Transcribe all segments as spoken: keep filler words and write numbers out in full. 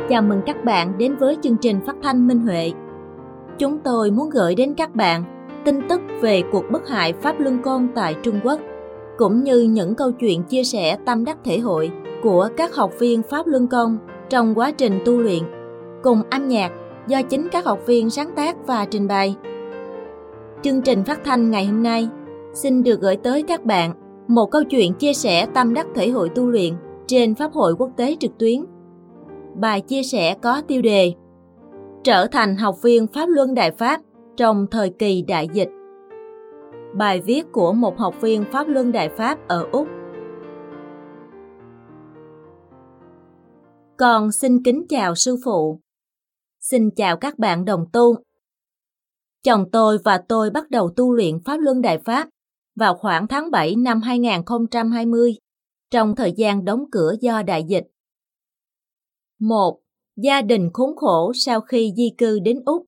Chào mừng các bạn đến với chương trình phát thanh Minh Huệ. Chúng tôi muốn gửi đến các bạn tin tức về cuộc bức hại Pháp Luân Công tại Trung Quốc, cũng như những câu chuyện chia sẻ tâm đắc thể hội của các học viên Pháp Luân Công trong quá trình tu luyện, cùng âm nhạc do chính các học viên sáng tác và trình bày. Chương trình phát thanh ngày hôm nay xin được gửi tới các bạn một câu chuyện chia sẻ tâm đắc thể hội tu luyện trên Pháp hội quốc tế trực tuyến. Bài chia sẻ có tiêu đề Trở thành học viên Pháp Luân Đại Pháp trong thời kỳ đại dịch. Bài viết của một học viên Pháp Luân Đại Pháp ở Úc. Con xin kính chào sư phụ. Xin chào các bạn đồng tu. Chồng tôi và tôi bắt đầu tu luyện Pháp Luân Đại Pháp vào khoảng tháng bảy năm hai không hai không, trong thời gian đóng cửa do đại dịch. một. Gia đình khốn khổ sau khi di cư đến Úc.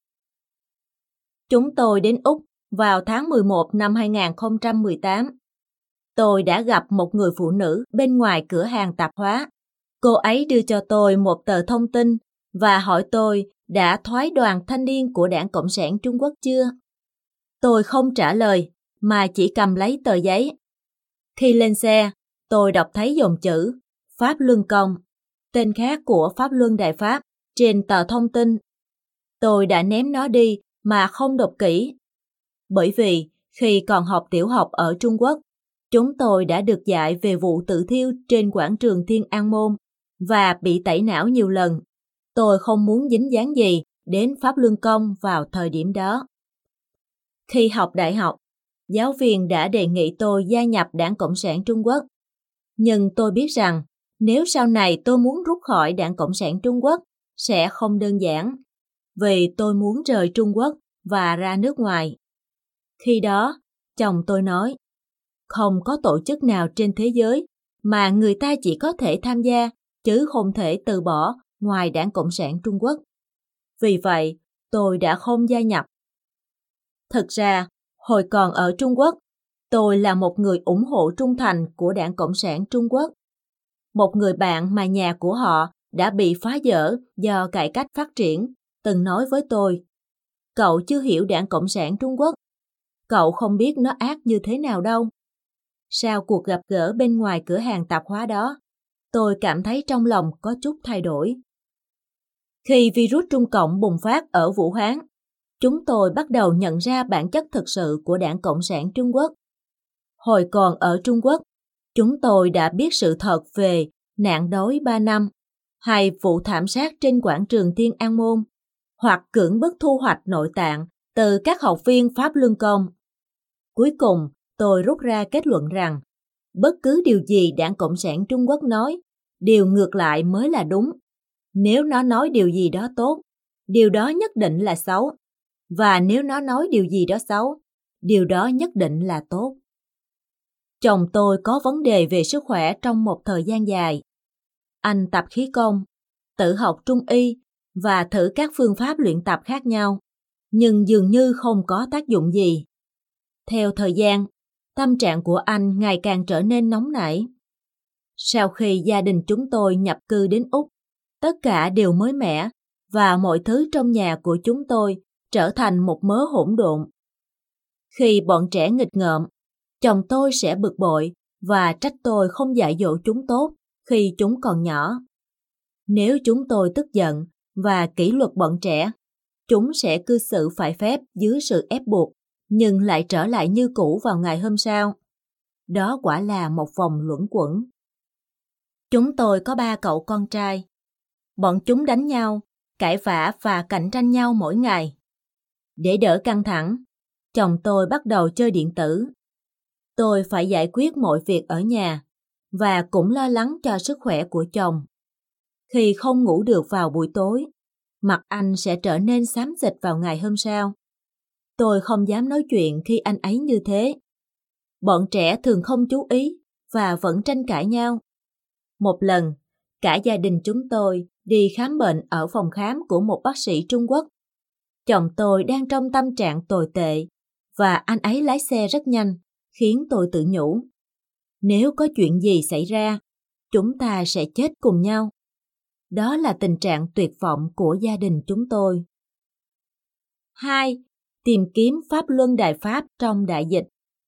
Chúng tôi đến Úc vào tháng mười một năm hai không một tám. Tôi đã gặp một người phụ nữ bên ngoài cửa hàng tạp hóa. Cô ấy đưa cho tôi một tờ thông tin và hỏi tôi đã thoái đoàn thanh niên của Đảng Cộng sản Trung Quốc chưa. Tôi không trả lời mà chỉ cầm lấy tờ giấy. Khi lên xe, tôi đọc thấy dòng chữ Pháp Luân Công, tên khác của Pháp Luân Đại Pháp, trên tờ thông tin. Tôi đã ném nó đi mà không đọc kỹ. Bởi vì khi còn học tiểu học ở Trung Quốc, chúng tôi đã được dạy về vụ tự thiêu trên quảng trường Thiên An Môn và bị tẩy não nhiều lần. Tôi không muốn dính dáng gì đến Pháp Luân Công vào thời điểm đó. Khi học đại học, giáo viên đã đề nghị tôi gia nhập Đảng Cộng sản Trung Quốc. Nhưng tôi biết rằng nếu sau này tôi muốn rút khỏi Đảng Cộng sản Trung Quốc sẽ không đơn giản, vì tôi muốn rời Trung Quốc và ra nước ngoài. Khi đó, chồng tôi nói, không có tổ chức nào trên thế giới mà người ta chỉ có thể tham gia chứ không thể từ bỏ ngoài Đảng Cộng sản Trung Quốc. Vì vậy, tôi đã không gia nhập. Thực ra, hồi còn ở Trung Quốc, tôi là một người ủng hộ trung thành của Đảng Cộng sản Trung Quốc. Một người bạn mà nhà của họ đã bị phá dỡ do cải cách phát triển từng nói với tôi, cậu chưa hiểu Đảng Cộng sản Trung Quốc, cậu không biết nó ác như thế nào đâu. Sau cuộc gặp gỡ bên ngoài cửa hàng tạp hóa đó, tôi cảm thấy trong lòng có chút thay đổi. Khi virus Trung Cộng bùng phát ở Vũ Hán, chúng tôi bắt đầu nhận ra bản chất thực sự của Đảng Cộng sản Trung Quốc. Hồi còn ở Trung Quốc, chúng tôi đã biết sự thật về nạn đói ba năm, hay vụ thảm sát trên quảng trường Thiên An Môn, hoặc cưỡng bức thu hoạch nội tạng từ các học viên Pháp Luân Công. Cuối cùng, tôi rút ra kết luận rằng, bất cứ điều gì Đảng Cộng sản Trung Quốc nói, điều ngược lại mới là đúng. Nếu nó nói điều gì đó tốt, điều đó nhất định là xấu. Và nếu nó nói điều gì đó xấu, điều đó nhất định là tốt. Chồng tôi có vấn đề về sức khỏe trong một thời gian dài. Anh tập khí công, tự học trung y và thử các phương pháp luyện tập khác nhau, nhưng dường như không có tác dụng gì. Theo thời gian, tâm trạng của anh ngày càng trở nên nóng nảy. Sau khi gia đình chúng tôi nhập cư đến Úc, tất cả đều mới mẻ và mọi thứ trong nhà của chúng tôi trở thành một mớ hỗn độn. Khi bọn trẻ nghịch ngợm, chồng tôi sẽ bực bội và trách tôi không dạy dỗ chúng tốt khi chúng còn nhỏ. Nếu chúng tôi tức giận và kỷ luật bọn trẻ, chúng sẽ cư xử phải phép dưới sự ép buộc, nhưng lại trở lại như cũ vào ngày hôm sau. Đó quả là một vòng luẩn quẩn. Chúng tôi có ba cậu con trai. Bọn chúng đánh nhau, cãi vã và cạnh tranh nhau mỗi ngày. Để đỡ căng thẳng, chồng tôi bắt đầu chơi điện tử. Tôi phải giải quyết mọi việc ở nhà và cũng lo lắng cho sức khỏe của chồng. Khi không ngủ được vào buổi tối, mặt anh sẽ trở nên xám xịt vào ngày hôm sau. Tôi không dám nói chuyện khi anh ấy như thế. Bọn trẻ thường không chú ý và vẫn tranh cãi nhau. Một lần, cả gia đình chúng tôi đi khám bệnh ở phòng khám của một bác sĩ Trung Quốc. Chồng tôi đang trong tâm trạng tồi tệ và anh ấy lái xe rất nhanh, khiến tôi tự nhủ. Nếu có chuyện gì xảy ra, chúng ta sẽ chết cùng nhau. Đó là tình trạng tuyệt vọng của gia đình chúng tôi. hai. Tìm kiếm Pháp Luân Đại Pháp trong đại dịch.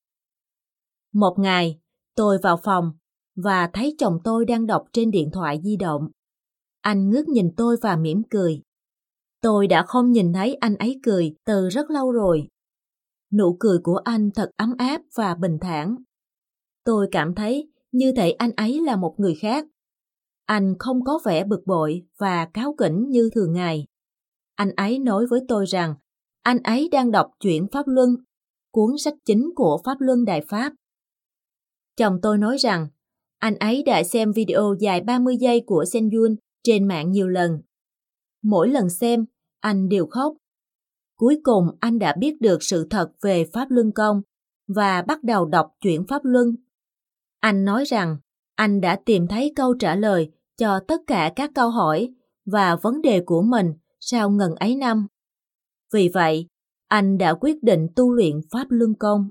Một ngày, tôi vào phòng và thấy chồng tôi đang đọc trên điện thoại di động. Anh ngước nhìn tôi và mỉm cười. Tôi đã không nhìn thấy anh ấy cười từ rất lâu rồi. Nụ cười của anh thật ấm áp và bình thản. Tôi cảm thấy như thể anh ấy là một người khác. Anh không có vẻ bực bội và cáu kỉnh như thường ngày. Anh ấy nói với tôi rằng anh ấy đang đọc Chuyển Pháp Luân, cuốn sách chính của Pháp Luân Đại Pháp. Chồng tôi nói rằng anh ấy đã xem video dài ba mươi giây của Sen Yun trên mạng nhiều lần. Mỗi lần xem, anh đều khóc. Cuối cùng anh đã biết được sự thật về Pháp Luân Công và bắt đầu đọc Chuyển Pháp Luân. Anh nói rằng anh đã tìm thấy câu trả lời cho tất cả các câu hỏi và vấn đề của mình sau ngần ấy năm. Vì vậy, anh đã quyết định tu luyện Pháp Luân Công.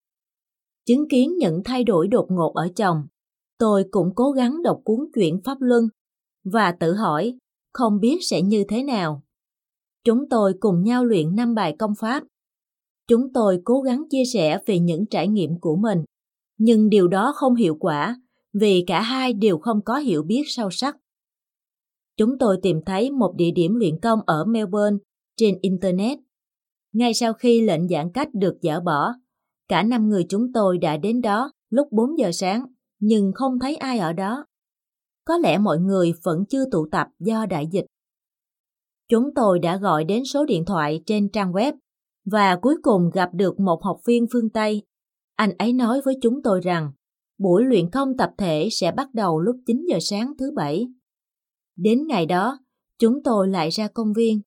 Chứng kiến những thay đổi đột ngột ở chồng, tôi cũng cố gắng đọc cuốn Chuyển Pháp Luân và tự hỏi không biết sẽ như thế nào. Chúng tôi cùng nhau luyện năm bài công pháp. Chúng tôi cố gắng chia sẻ về những trải nghiệm của mình, nhưng điều đó không hiệu quả vì cả hai đều không có hiểu biết sâu sắc. Chúng tôi tìm thấy một địa điểm luyện công ở Melbourne trên Internet. Ngay sau khi lệnh giãn cách được dỡ bỏ, cả năm người chúng tôi đã đến đó lúc bốn giờ sáng, nhưng không thấy ai ở đó. Có lẽ mọi người vẫn chưa tụ tập do đại dịch. Chúng tôi đã gọi đến số điện thoại trên trang web và cuối cùng gặp được một học viên phương Tây. Anh ấy nói với chúng tôi rằng buổi luyện công tập thể sẽ bắt đầu lúc chín giờ sáng thứ Bảy. Đến ngày đó, chúng tôi lại ra công viên.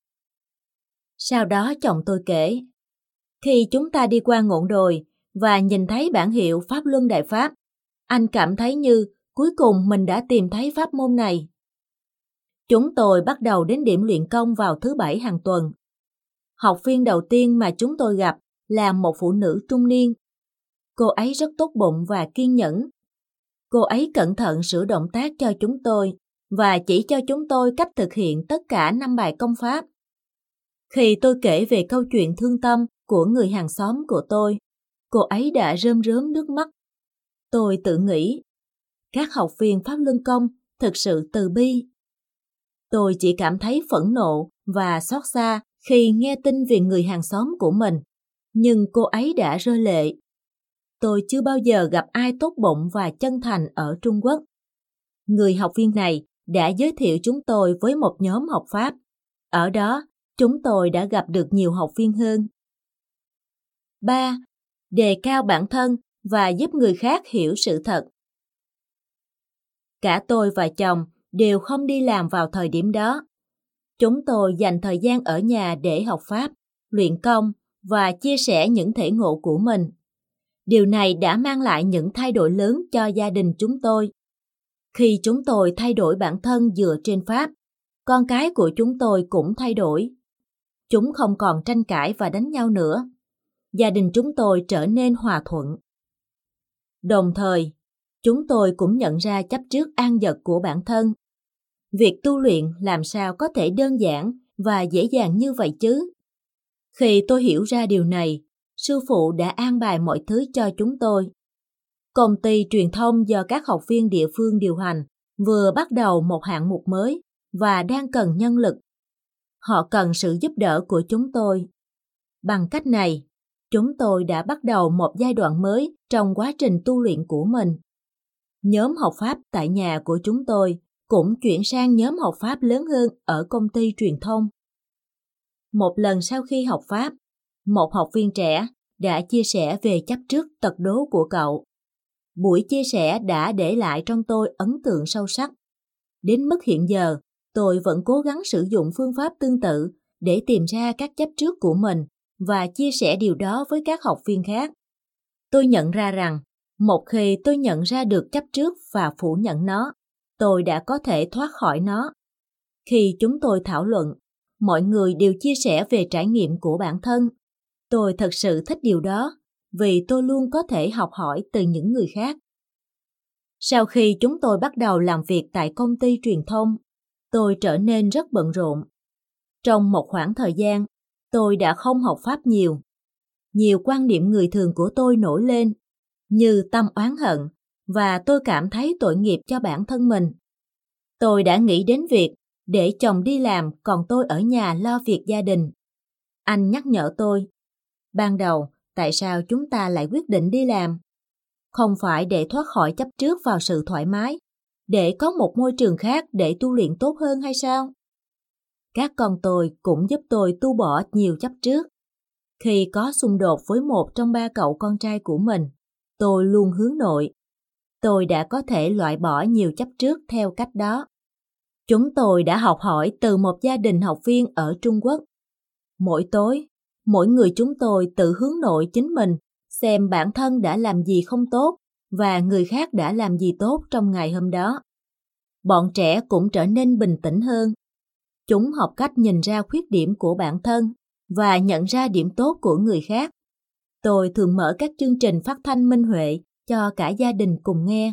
Sau đó chồng tôi kể, khi chúng ta đi qua ngọn đồi và nhìn thấy bảng hiệu Pháp Luân Đại Pháp, anh cảm thấy như cuối cùng mình đã tìm thấy pháp môn này. Chúng tôi bắt đầu đến điểm luyện công vào thứ Bảy hàng tuần. Học viên đầu tiên mà chúng tôi gặp là một phụ nữ trung niên. Cô ấy rất tốt bụng và kiên nhẫn. Cô ấy cẩn thận sửa động tác cho chúng tôi và chỉ cho chúng tôi cách thực hiện tất cả năm bài công pháp. Khi tôi kể về câu chuyện thương tâm của người hàng xóm của tôi, cô ấy đã rơm rớm nước mắt. Tôi tự nghĩ, các học viên Pháp Luân Công thực sự từ bi. Tôi chỉ cảm thấy phẫn nộ và xót xa khi nghe tin về người hàng xóm của mình, nhưng cô ấy đã rơi lệ. Tôi chưa bao giờ gặp ai tốt bụng và chân thành ở Trung Quốc. Người học viên này đã giới thiệu chúng tôi với một nhóm học Pháp. Ở đó, chúng tôi đã gặp được nhiều học viên hơn. ba. Đề cao bản thân và giúp người khác hiểu sự thật. Cả tôi và chồng đều không đi làm vào thời điểm đó. Chúng tôi dành thời gian ở nhà để học Pháp, luyện công và chia sẻ những thể ngộ của mình. Điều này đã mang lại những thay đổi lớn cho gia đình chúng tôi. Khi chúng tôi thay đổi bản thân dựa trên Pháp, con cái của chúng tôi cũng thay đổi. Chúng không còn tranh cãi và đánh nhau nữa. Gia đình chúng tôi trở nên hòa thuận. Đồng thời, chúng tôi cũng nhận ra chấp trước an dật của bản thân. Việc tu luyện làm sao có thể đơn giản và dễ dàng như vậy chứ? Khi tôi hiểu ra điều này, sư phụ đã an bài mọi thứ cho chúng tôi. Công ty truyền thông do các học viên địa phương điều hành vừa bắt đầu một hạng mục mới và đang cần nhân lực. Họ cần sự giúp đỡ của chúng tôi. Bằng cách này, chúng tôi đã bắt đầu một giai đoạn mới trong quá trình tu luyện của mình. Nhóm học Pháp tại nhà của chúng tôi cũng chuyển sang nhóm học Pháp lớn hơn ở công ty truyền thông. Một lần sau khi học Pháp, một học viên trẻ đã chia sẻ về chấp trước tật đố của cậu. Buổi chia sẻ đã để lại trong tôi ấn tượng sâu sắc. Đến mức hiện giờ, tôi vẫn cố gắng sử dụng phương pháp tương tự để tìm ra các chấp trước của mình và chia sẻ điều đó với các học viên khác. Tôi nhận ra rằng, một khi tôi nhận ra được chấp trước và phủ nhận nó, tôi đã có thể thoát khỏi nó. Khi chúng tôi thảo luận, mọi người đều chia sẻ về trải nghiệm của bản thân. Tôi thật sự thích điều đó, vì tôi luôn có thể học hỏi từ những người khác. Sau khi chúng tôi bắt đầu làm việc tại công ty truyền thông, tôi trở nên rất bận rộn. Trong một khoảng thời gian, tôi đã không học Pháp nhiều. Nhiều quan niệm người thường của tôi nổi lên, như tâm oán hận, và tôi cảm thấy tội nghiệp cho bản thân mình. Tôi đã nghĩ đến việc để chồng đi làm còn tôi ở nhà lo việc gia đình. Anh nhắc nhở tôi, ban đầu tại sao chúng ta lại quyết định đi làm? Không phải để thoát khỏi chấp trước vào sự thoải mái, để có một môi trường khác để tu luyện tốt hơn hay sao? Các con tôi cũng giúp tôi tu bỏ nhiều chấp trước. Khi có xung đột với một trong ba cậu con trai của mình, tôi luôn hướng nội. Tôi đã có thể loại bỏ nhiều chấp trước theo cách đó. Chúng tôi đã học hỏi từ một gia đình học viên ở Trung Quốc. Mỗi tối, mỗi người chúng tôi tự hướng nội chính mình, xem bản thân đã làm gì không tốt và người khác đã làm gì tốt trong ngày hôm đó. Bọn trẻ cũng trở nên bình tĩnh hơn. Chúng học cách nhìn ra khuyết điểm của bản thân và nhận ra điểm tốt của người khác. Tôi thường mở các chương trình phát thanh minh huệ cho cả gia đình cùng nghe.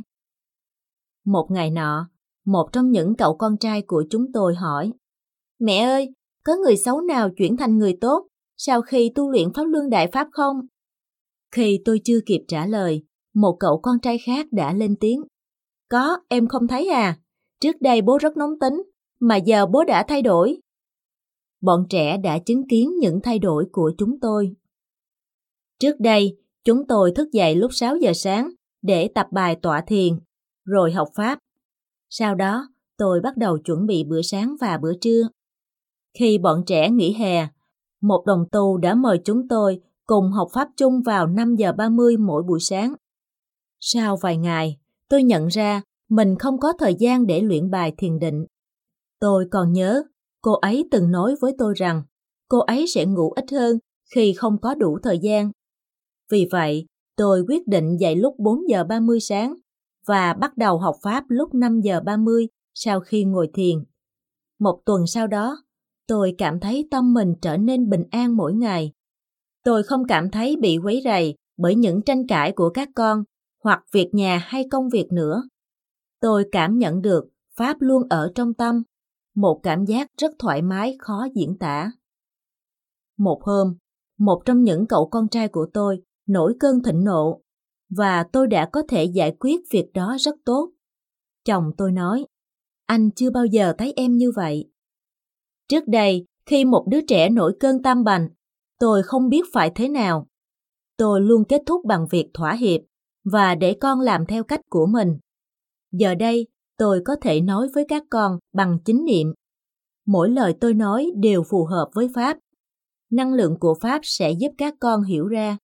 Một ngày nọ, một trong những cậu con trai của chúng tôi hỏi, Mẹ ơi, có người xấu nào chuyển thành người tốt sau khi tu luyện Pháp Luân Đại Pháp không? Khi tôi chưa kịp trả lời, một cậu con trai khác đã lên tiếng. Có, em không thấy à? Trước đây bố rất nóng tính, mà giờ bố đã thay đổi. Bọn trẻ đã chứng kiến những thay đổi của chúng tôi. Trước đây, chúng tôi thức dậy lúc sáu giờ sáng để tập bài tọa thiền, rồi học Pháp. Sau đó, tôi bắt đầu chuẩn bị bữa sáng và bữa trưa. Khi bọn trẻ nghỉ hè, một đồng tu đã mời chúng tôi cùng học Pháp chung vào năm giờ ba mươi mỗi buổi sáng. Sau vài ngày, tôi nhận ra mình không có thời gian để luyện bài thiền định. Tôi còn nhớ, cô ấy từng nói với tôi rằng cô ấy sẽ ngủ ít hơn khi không có đủ thời gian. Vì vậy, tôi quyết định dậy lúc bốn giờ ba mươi sáng và bắt đầu học Pháp lúc năm giờ ba mươi sau khi ngồi thiền. Một tuần sau đó, tôi cảm thấy tâm mình trở nên bình an mỗi ngày. Tôi không cảm thấy bị quấy rầy bởi những tranh cãi của các con hoặc việc nhà hay công việc nữa. Tôi cảm nhận được Pháp luôn ở trong tâm, một cảm giác rất thoải mái khó diễn tả. Một hôm, một trong những cậu con trai của tôi nổi cơn thịnh nộ, và tôi đã có thể giải quyết việc đó rất tốt. Chồng tôi nói, anh chưa bao giờ thấy em như vậy. Trước đây, khi một đứa trẻ nổi cơn tam bành, tôi không biết phải thế nào. Tôi luôn kết thúc bằng việc thỏa hiệp và để con làm theo cách của mình. Giờ đây, tôi có thể nói với các con bằng chánh niệm. Mỗi lời tôi nói đều phù hợp với Pháp. Năng lượng của Pháp sẽ giúp các con hiểu ra.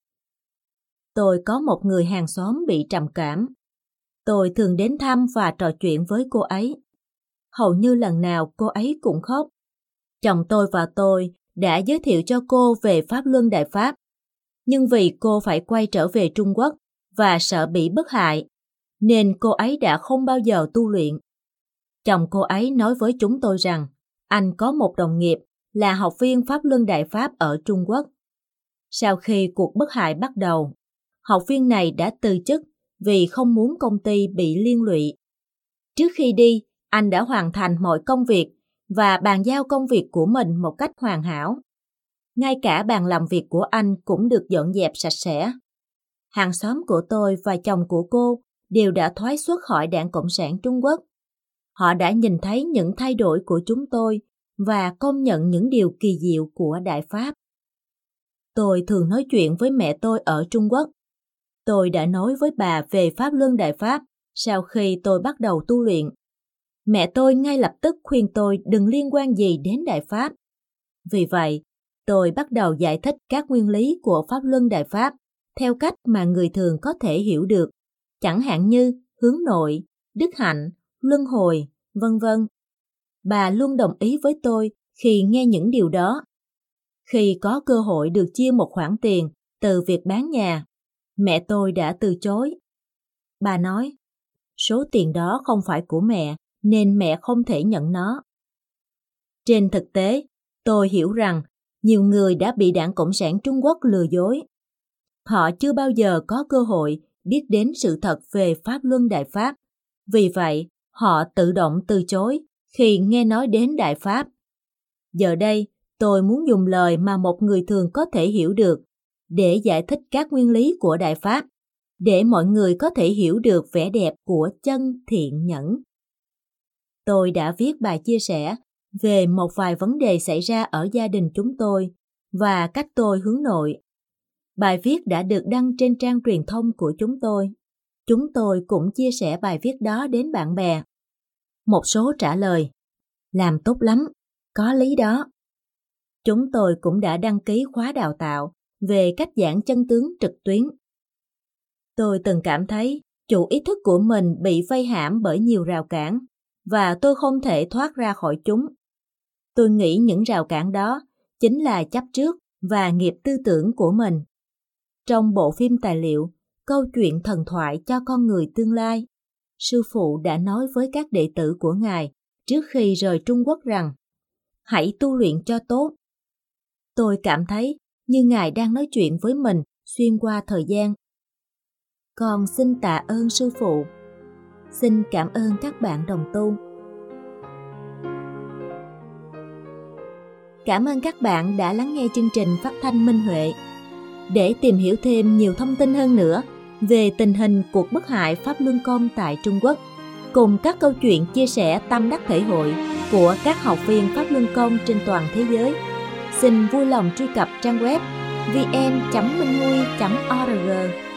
Tôi có một người hàng xóm bị trầm cảm. Tôi thường đến thăm và trò chuyện với cô ấy. Hầu như lần nào cô ấy cũng khóc. Chồng tôi và tôi đã giới thiệu cho cô về Pháp Luân Đại Pháp. Nhưng vì cô phải quay trở về Trung Quốc và sợ bị bức hại, nên cô ấy đã không bao giờ tu luyện. Chồng cô ấy nói với chúng tôi rằng anh có một đồng nghiệp là học viên Pháp Luân Đại Pháp ở Trung Quốc. Sau khi cuộc bức hại bắt đầu, học viên này đã từ chức vì không muốn công ty bị liên lụy. Trước khi đi, anh đã hoàn thành mọi công việc và bàn giao công việc của mình một cách hoàn hảo. Ngay cả bàn làm việc của anh cũng được dọn dẹp sạch sẽ. Hàng xóm của tôi và chồng của cô đều đã thoái xuất khỏi Đảng Cộng sản Trung Quốc. Họ đã nhìn thấy những thay đổi của chúng tôi và công nhận những điều kỳ diệu của Đại Pháp. Tôi thường nói chuyện với mẹ tôi ở Trung Quốc. Tôi đã nói với bà về Pháp Luân Đại Pháp sau khi tôi bắt đầu tu luyện. Mẹ tôi ngay lập tức khuyên tôi đừng liên quan gì đến Đại Pháp. Vì vậy, tôi bắt đầu giải thích các nguyên lý của Pháp Luân Đại Pháp theo cách mà người thường có thể hiểu được, chẳng hạn như hướng nội, đức hạnh, luân hồi, vân vân. Bà luôn đồng ý với tôi khi nghe những điều đó. Khi có cơ hội được chia một khoản tiền từ việc bán nhà, mẹ tôi đã từ chối. Bà nói, số tiền đó không phải của mẹ, nên mẹ không thể nhận nó. Trên thực tế, tôi hiểu rằng nhiều người đã bị Đảng Cộng sản Trung Quốc lừa dối. Họ chưa bao giờ có cơ hội biết đến sự thật về Pháp Luân Đại Pháp. Vì vậy, họ tự động từ chối khi nghe nói đến Đại Pháp. Giờ đây, tôi muốn dùng lời mà một người thường có thể hiểu được để giải thích các nguyên lý của Đại Pháp, để mọi người có thể hiểu được vẻ đẹp của chân thiện nhẫn. Tôi đã viết bài chia sẻ về một vài vấn đề xảy ra ở gia đình chúng tôi và cách tôi hướng nội. Bài viết đã được đăng trên trang truyền thông của chúng tôi. Chúng tôi cũng chia sẻ bài viết đó đến bạn bè. Một số trả lời: làm tốt lắm, có lý đó. Chúng tôi cũng đã đăng ký khóa đào tạo về cách giảng chân tướng trực tuyến. Tôi từng cảm thấy chủ ý thức của mình bị vây hãm bởi nhiều rào cản và tôi không thể thoát ra khỏi chúng. Tôi nghĩ những rào cản đó chính là chấp trước và nghiệp tư tưởng của mình. Trong bộ phim tài liệu Câu chuyện thần thoại cho con người tương lai, sư phụ đã nói với các đệ tử của Ngài trước khi rời Trung Quốc rằng: hãy tu luyện cho tốt. Tôi cảm thấy như Ngài đang nói chuyện với mình xuyên qua thời gian. Con xin tạ ơn sư phụ. Xin cảm ơn các bạn đồng tu. Cảm ơn các bạn đã lắng nghe chương trình phát thanh Minh Huệ. Để tìm hiểu thêm nhiều thông tin hơn nữa về tình hình cuộc bức hại Pháp Luân Công tại Trung Quốc, cùng các câu chuyện chia sẻ tâm đắc thể hội của các học viên Pháp Luân Công trên toàn thế giới, xin vui lòng truy cập trang web vn chấm minh huy chấm org.